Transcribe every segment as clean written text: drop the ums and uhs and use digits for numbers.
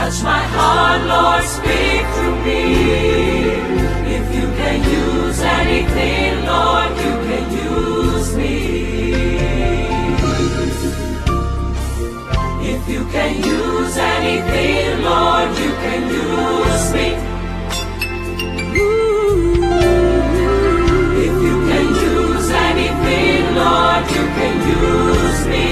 Touch my heart, Lord, speak through me. If you can use anything, Lord, you can use me. If you can use anything, Lord, you can use me. If you can use anything, Lord, you can use me.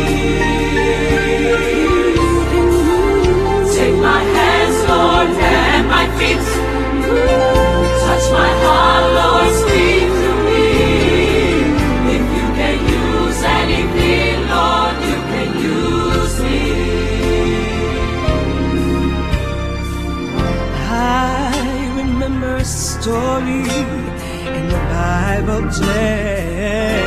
Take my hands, Lord, and my feet. Touch my heart, Lord, speak through me. If you can use anything, Lord, you can use me. I remember a story in the Bible,